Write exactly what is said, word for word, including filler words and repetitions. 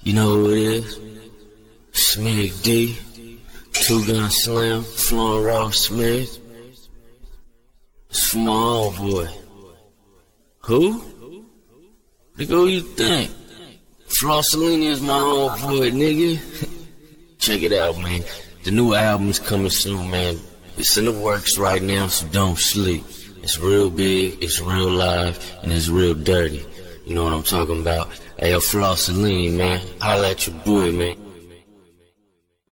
You know who it is? Smig D, Two Gun Slim, Flowing Raw Smith. It's for my old boy. Who? Nigga, who you think? Flossalini is my old boy, nigga. Check it out, man. The new album's coming soon, man. It's in the works right now, so don't sleep. It's real big, it's real live, and it's real dirty. You know what I'm talking about? Hey, yo, Flossalini, man. Holla at your boy, man.